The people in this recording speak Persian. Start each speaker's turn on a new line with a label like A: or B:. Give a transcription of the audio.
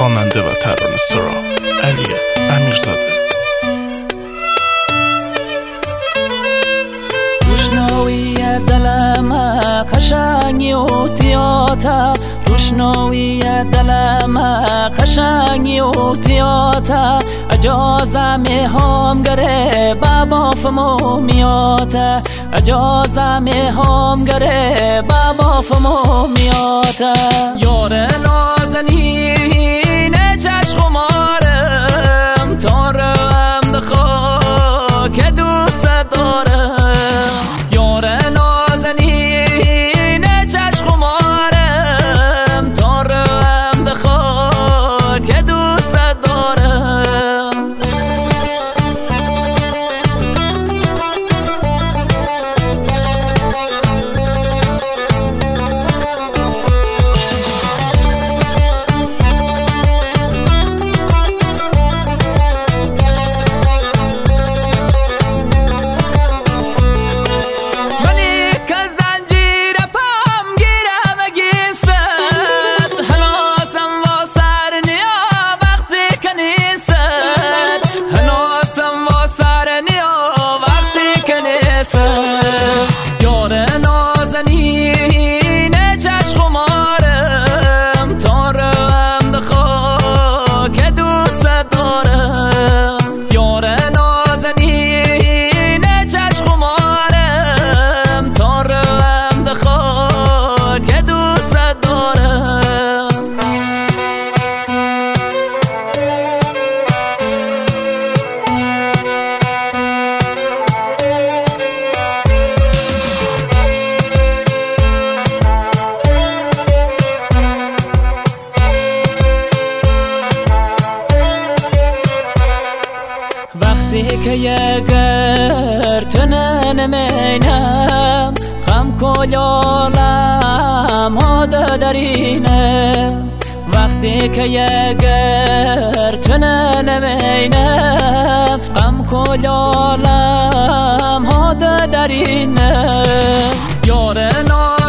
A: خواننده و ترانه‌سرا علی امیرزاده.
B: روشنایی دلم قشنگی و تیاتا، روشنایی دلم قشنگی و تیاتا، اجازه میخوام گره بابا فمو میاتا، اجازه میخوام گره بابا فمو میاتا. یار نازنین چشم خمارم، تارم دخوا که دوست دارم. یار نازنین چشم خمارم، تارم دخوا که دوست دارم. یار نازنین چشم خمارم، تارم دخوا که دوست دارم. یار نازنین چشم خمارم، تارم دخوا که دوست دارم. وقتی که اگر تو نمینم، غم کلالم هاده درینم. وقتی که اگر تو نمینم، غم کلالم هاده درینم. یار